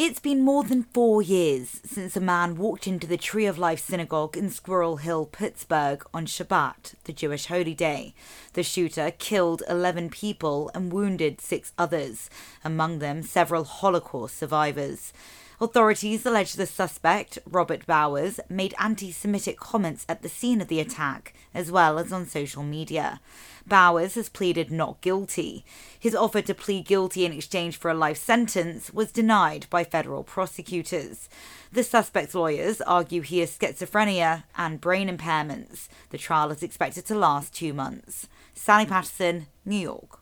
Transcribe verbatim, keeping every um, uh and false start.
It's been more than four years since a man walked into the Tree of Life synagogue in Squirrel Hill, Pittsburgh on Shabbat, the Jewish holy day. The shooter killed eleven people and wounded six others, among them several Holocaust survivors. Authorities allege the suspect, Robert Bowers, made anti-Semitic comments at the scene of the attack, as well as on social media. Bowers has pleaded not guilty. His offer to plead guilty in exchange for a life sentence was denied by federal prosecutors. The suspect's lawyers argue he has schizophrenia and brain impairments. The trial is expected to last two months. Sally Patterson, New York.